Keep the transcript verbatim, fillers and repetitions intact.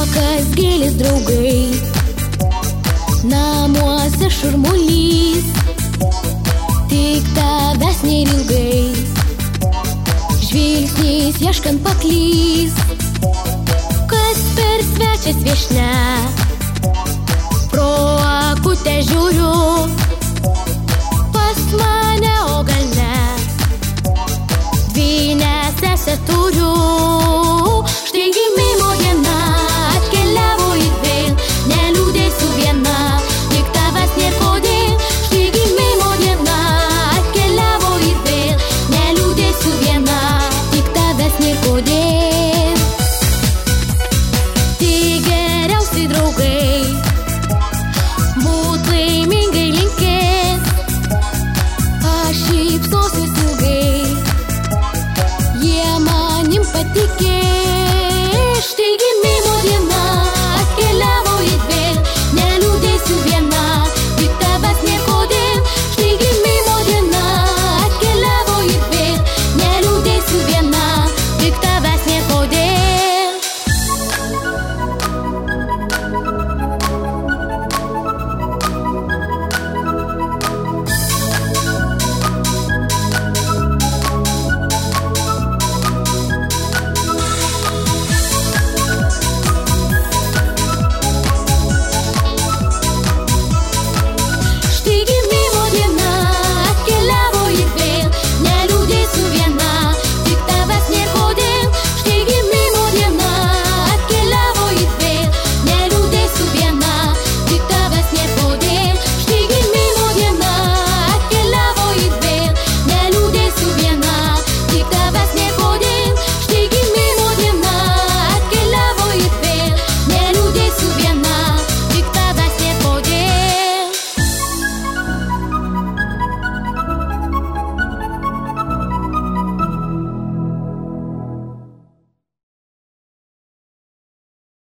juokas, gėlės, draugai, namuose šurmulys, tik tavęs nėr ilgai, žvilgsniais ieškant paklys. Kas per svečias viešnia, pro akutę žiūriu, pas mane, o gal ne, dvynę sesę turiu.